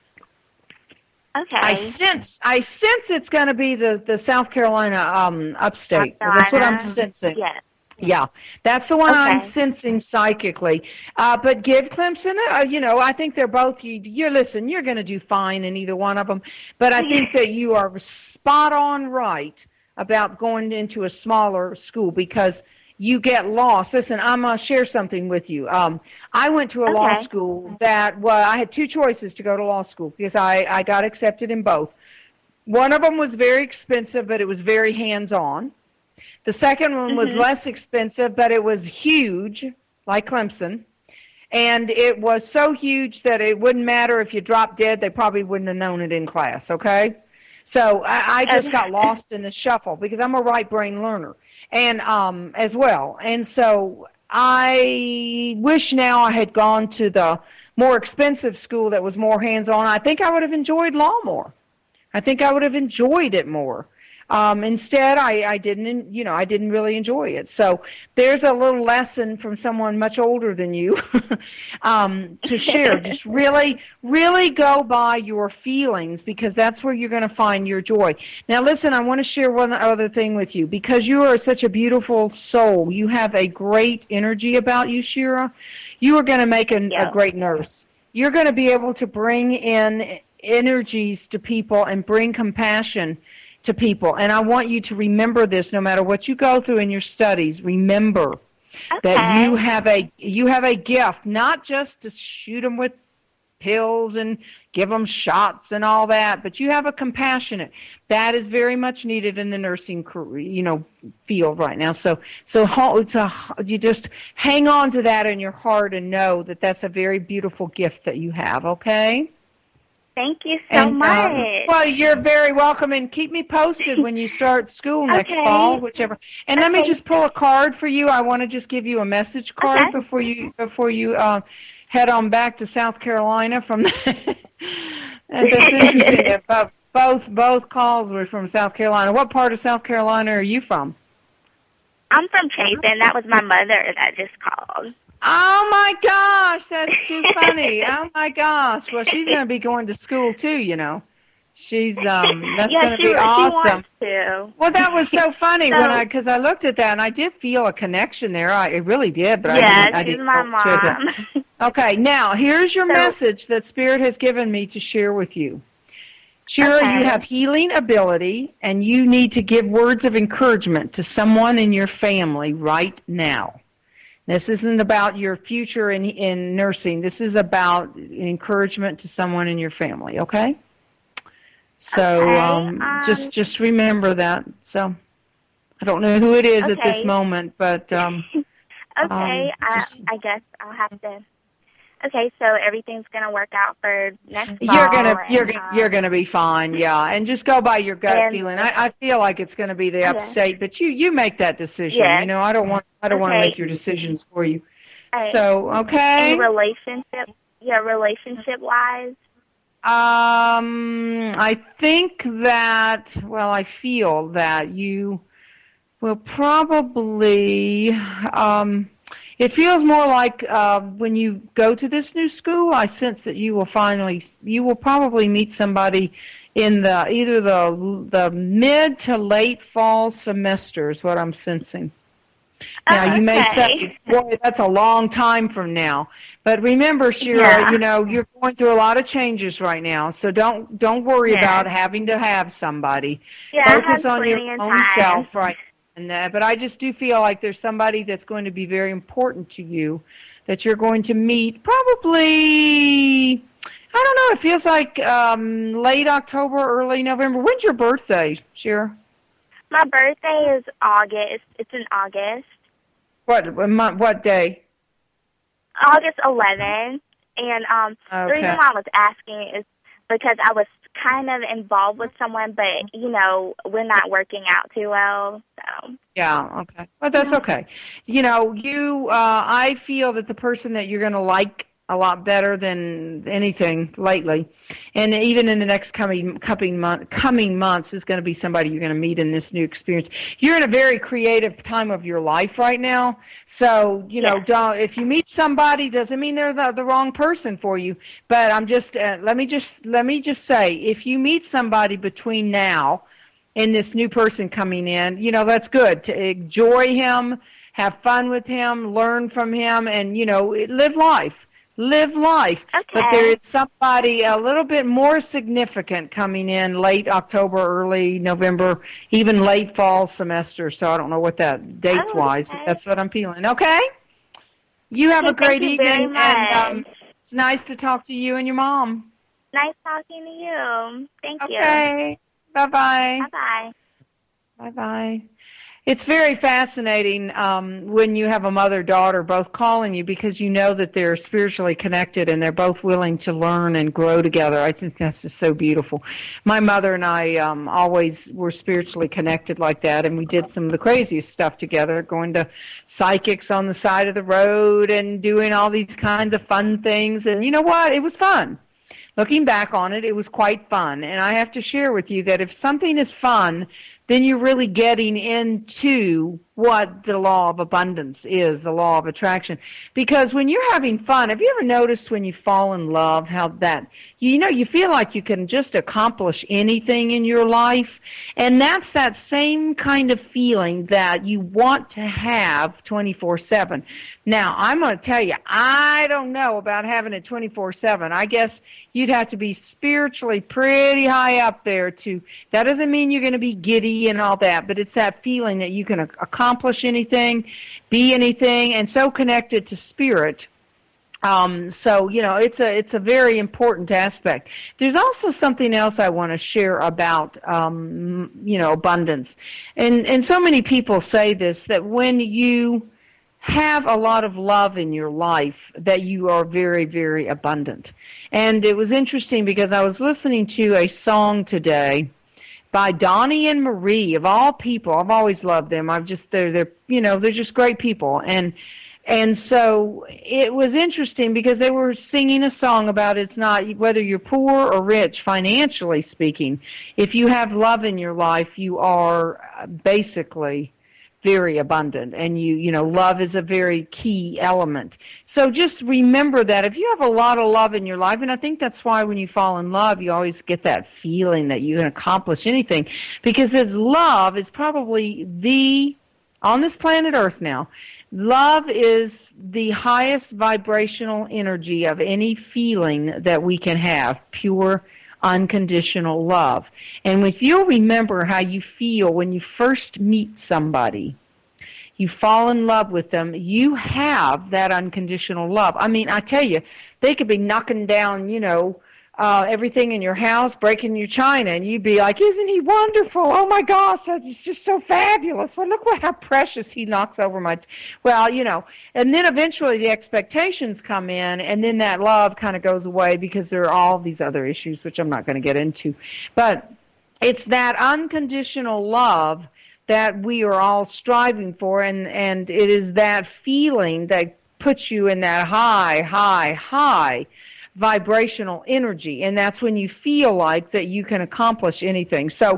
Okay. I sense I sense it's going to be the, the South Carolina um, upstate. That's what I'm sensing. Yes. Yeah, that's the one okay. I'm sensing psychically. Uh, but give Clemson, uh, you know, I think they're both, you, you're, listen, you're going to do fine in either one of them. But I think that you are spot on right about going into a smaller school because you get lost. Listen, I'm going to share something with you. Um, I went to a okay. law school that, well, I had two choices to go to law school because I, I got accepted in both. One of them was very expensive, but it was very hands-on. The second one was mm-hmm. less expensive, but it was huge, like Clemson. And it was so huge that it wouldn't matter if you dropped dead. They probably wouldn't have known it in class, okay? So I, I just got lost in the shuffle because I'm a right brain learner and um, as well. And so I wish now I had gone to the more expensive school that was more hands-on. I think I would have enjoyed law more. I think I would have enjoyed it more. Um, instead, I, I didn't, you know, I didn't really enjoy it. So there's a little lesson from someone much older than you um, to share. Just really, really go by your feelings because that's where you're going to find your joy. Now, listen, I want to share one other thing with you. Because you are such a beautiful soul, you have a great energy about you, Shira. You are going to make a, yeah. a great nurse. You're going to be able to bring in energies to people and bring compassion to people. And I want you to remember this no matter what you go through in your studies. Remember okay. that you have a you have a gift, not just to shoot them with pills and give them shots and all that, but you have a compassionate. That is very much needed in the nursing, you know, field right now. So so it's a, you just hang on to that in your heart and know that that's a very beautiful gift that you have, okay? Thank you so and, much. Um, well, you're very welcome, and keep me posted when you start school next okay. fall, whichever. And okay. let me just pull a card for you. I want to just give you a message card okay. before you before you uh, head on back to South Carolina. From the and that's interesting. that both, both both calls were from South Carolina. What part of South Carolina are you from? I'm from Chapin. That was my mother that just called. Oh, my gosh, that's too funny. Oh, my gosh. Well, she's going to be going to school, too, you know. She's um that's yeah, going to she, be awesome. She wants to. Well, that was so funny so, when I because I looked at that and I did feel a connection there. I it really did, but yeah, I didn't. I she's didn't my know mom. Okay, now here's your so, message that Spirit has given me to share with you. Shira, okay. you have healing ability, and you need to give words of encouragement to someone in your family right now. This isn't about your future in in nursing. This is about encouragement to someone in your family. Okay. So okay, um, um, just just remember that. So I don't know who it is okay. at this moment, but um, okay, um, I, I guess I'll have to. Okay, so everything's gonna work out for next fall. You're gonna and, you're gonna um, you're gonna be fine, yeah. And just go by your gut and, feeling. I, I feel like it's gonna be the upstate, but you you make that decision. Yes. You know, I don't want I don't okay. want to make your decisions for you. Right. So okay. And relationship, yeah, relationship wise. Um, I think that, well, I feel that you will probably, um, it feels more like uh, when you go to this new school, I sense that you will finally, you will probably meet somebody in the either the the mid to late fall semester is what I'm sensing. Now, oh, you may okay. say, boy, that's a long time from now. But remember, Shira, yeah. you know, you're going through a lot of changes right now, so don't don't worry yeah. about having to have somebody. Yeah, Focus I have on your of own time. self right and that. But I just do feel like there's somebody that's going to be very important to you that you're going to meet probably, I don't know, it feels like um, late October, early November. When's your birthday, Shira? My birthday is August. It's in August. What month? What day? August eleventh. And um, okay. the reason why I was asking is because I was kind of involved with someone, but, you know, we're not working out too well. So. Yeah, okay. Well, that's okay. You know, you, uh, I feel that the person that you're going to like a lot better than anything lately, and even in the next coming coming month coming months is going to be somebody you're going to meet in this new experience. You're in a very creative time of your life right now, so you know, yes. don't, if you meet somebody, doesn't mean they're the, the wrong person for you. But I'm just uh, let me just let me just say, if you meet somebody between now and this new person coming in, you know, that's good. To enjoy him, have fun with him, learn from him, and you know, live life. Live life. Okay. But there is somebody a little bit more significant coming in late October, early November, even late fall semester. So I don't know what that dates-wise, okay. but that's what I'm feeling. Okay? You have okay, a great thank you evening. Very much. And um, it's nice to talk to you and your mom. Nice talking to you. Thank okay. you. Okay. Bye-bye. Bye-bye. Bye-bye. It's very fascinating um, when you have a mother-daughter both calling you because you know that they're spiritually connected and they're both willing to learn and grow together. I think that's just so beautiful. My mother and I um, always were spiritually connected like that, and we did some of the craziest stuff together, going to psychics on the side of the road and doing all these kinds of fun things. And you know what? It was fun. Looking back on it, it was quite fun. And I have to share with you that if something is fun, then you're really getting into what the law of abundance is, the law of attraction. Because when you're having fun, have you ever noticed when you fall in love how that, you know, you feel like you can just accomplish anything in your life? And that's that same kind of feeling that you want to have twenty-four seven. Now, I'm going to tell you, I don't know about having it twenty-four seven. I guess you'd have to be spiritually pretty high up there to, that doesn't mean you're going to be giddy and all that, but it's that feeling that you can accomplish anything, be anything, and so connected to spirit. Um, so, you know, it's a it's a very important aspect. There's also something else I want to share about, um, you know, abundance. And, and so many people say this, that when you have a lot of love in your life, that you are very, very abundant. And it was interesting because I was listening to a song today by Donnie and Marie, of all people. I've always loved them. I've just, they're, they're, you know, they're just great people. And, and so it was interesting because they were singing a song about it's not whether you're poor or rich, financially speaking. If you have love in your life, you are basically very abundant, and you you know love is a very key element. So just remember that if you have a lot of love in your life, and I think that's why when you fall in love you always get that feeling that you can accomplish anything, because as love is probably the, on this planet Earth now, love is the highest vibrational energy of any feeling that we can have, pure unconditional love. And if you'll remember how you feel when you first meet somebody, you fall in love with them, you have that unconditional love. I mean, I tell you, they could be knocking down, you know, uh, everything in your house, breaking your china, and you'd be like, isn't he wonderful? Oh my gosh, that's just so fabulous. Well, look what, how precious he knocks over my, t-. well, you know, and then eventually the expectations come in, and then that love kind of goes away because there are all these other issues, which I'm not going to get into. But it's that unconditional love that we are all striving for, and, and it is that feeling that puts you in that high, high, high vibrational energy, and that's when you feel like that you can accomplish anything. So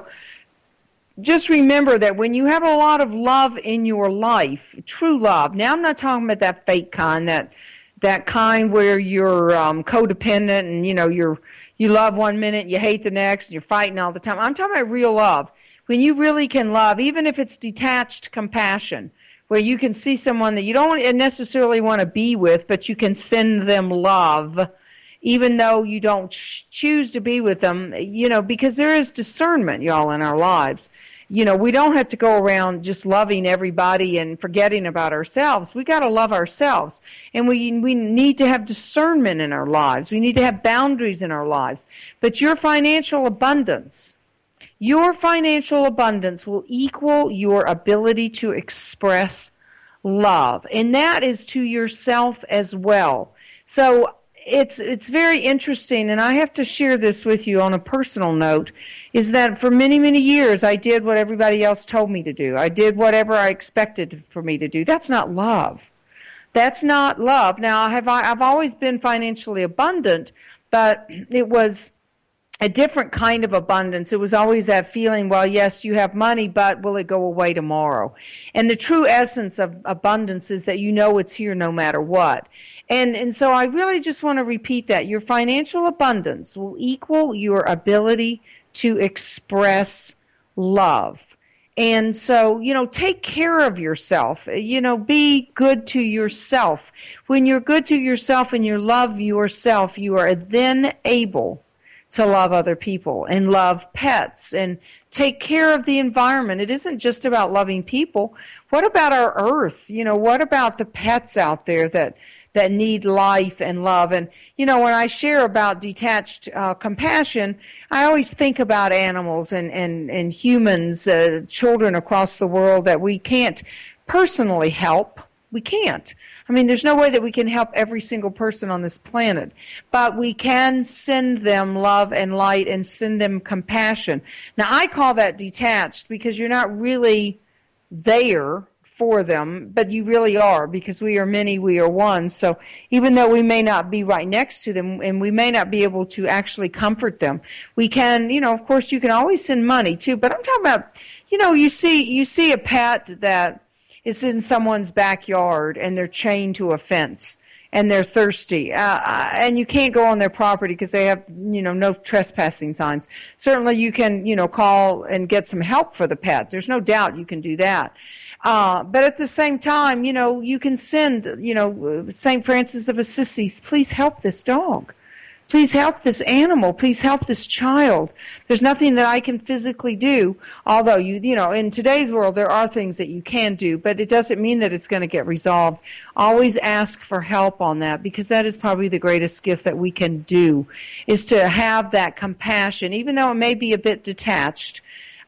just remember that when you have a lot of love in your life, true love, now I'm not talking about that fake kind, that that kind where you're um, codependent and, you know, you're you love one minute, you hate the next, and you're fighting all the time. I'm talking about real love. When you really can love, even if it's detached compassion, where you can see someone that you don't necessarily want to be with, but you can send them love, even though you don't ch- choose to be with them, you know, because there is discernment, y'all, in our lives. You know, we don't have to go around just loving everybody and forgetting about ourselves. We got to love ourselves, and we we need to have discernment in our lives. We need to have boundaries in our lives. But your financial abundance, your financial abundance will equal your ability to express love, and that is to yourself as well. So It's it's very interesting, and I have to share this with you on a personal note, is that for many, many years I did what everybody else told me to do. I did whatever I expected for me to do. That's not love. That's not love. Now, have I, I've always been financially abundant, but it was a different kind of abundance. It was always that feeling, well, yes, you have money, but will it go away tomorrow? And the true essence of abundance is that you know it's here no matter what. And and so I really just want to repeat that. Your financial abundance will equal your ability to express love. And so, you know, take care of yourself. You know, be good to yourself. When you're good to yourself and you love yourself, you are then able to love other people and love pets and take care of the environment. It isn't just about loving people. What about our earth? You know, what about the pets out there that that need life and love? And, you know, when I share about detached uh, compassion, I always think about animals and, and, and humans, uh, children across the world that we can't personally help. We can't. I mean, there's no way that we can help every single person on this planet, but we can send them love and light and send them compassion. Now, I call that detached because you're not really there for them, but you really are, because we are many, we are one. So even though we may not be right next to them and we may not be able to actually comfort them, we can, you know, of course you can always send money too, but I'm talking about, you know, you see, you see a pet that is in someone's backyard and they're chained to a fence and they're thirsty, uh, and you can't go on their property because they have, you know, no trespassing signs. Certainly you can, you know, call and get some help for the pet. There's no doubt you can do that. Uh, but at the same time, you know, you can send, you know, Saint Francis of Assisi, please help this dog. Please help this animal. Please help this child. There's nothing that I can physically do, although, you you know, in today's world there are things that you can do, but it doesn't mean that it's going to get resolved. Always ask for help on that, because that is probably the greatest gift that we can do, is to have that compassion, even though it may be a bit detached.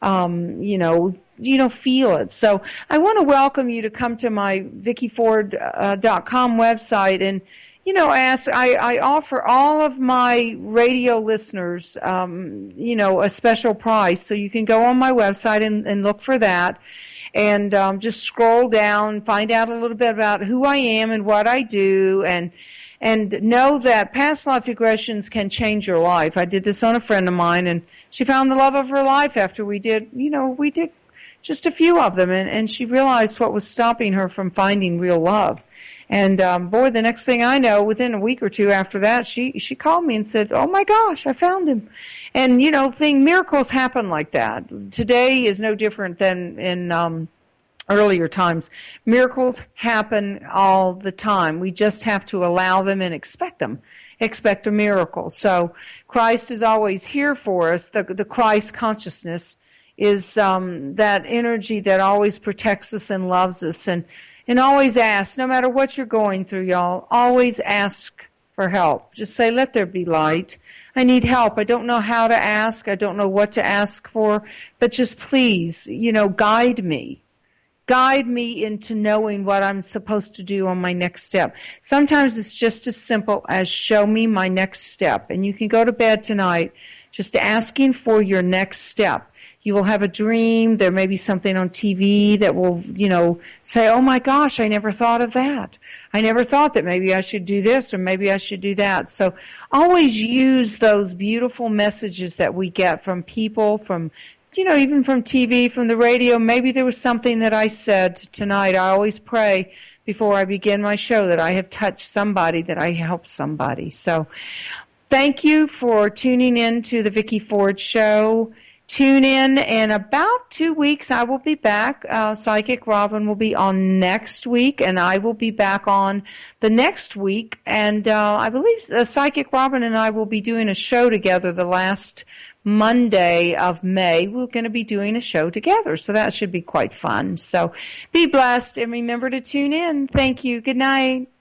Um, you know, you know, feel it. So I want to welcome you to come to my Vicki Ford dot com website and, you know, ask, I, I offer all of my radio listeners, um, you know, a special price. So you can go on my website and, and look for that, and um, just scroll down, find out a little bit about who I am and what I do, and and know that past life regressions can change your life. I did this on a friend of mine, and she found the love of her life after we did, you know, we did just a few of them, and, and she realized what was stopping her from finding real love. And um, boy, the next thing I know, within a week or two after that, she she called me and said, "Oh my gosh, I found him." And you know, thing miracles happen like that. Today is no different than in um, earlier times. Miracles happen all the time. We just have to allow them and expect them. Expect a miracle. So Christ is always here for us. The the Christ consciousness is um, that energy that always protects us and loves us, and and always ask, no matter what you're going through, y'all, always ask for help. Just say, let there be light. I need help. I don't know how to ask. I don't know what to ask for, but just please, you know, guide me. Guide me into knowing what I'm supposed to do on my next step. Sometimes it's just as simple as show me my next step. And you can go to bed tonight just asking for your next step. You will have a dream. There may be something on T V that will, you know, say, oh my gosh, I never thought of that. I never thought that maybe I should do this or maybe I should do that. So always use those beautiful messages that we get from people, from, you know, even from T V, from the radio. Maybe there was something that I said tonight. I always pray before I begin my show that I have touched somebody, that I helped somebody. So thank you for tuning in to the Vicki Ford Show. Tune in in about two weeks. I will be back. Uh, Psychic Robin will be on next week, and I will be back on the next week. And uh, I believe uh, Psychic Robin and I will be doing a show together the last Monday of May. We're going to be doing a show together, so that should be quite fun. So be blessed, and remember to tune in. Thank you. Good night.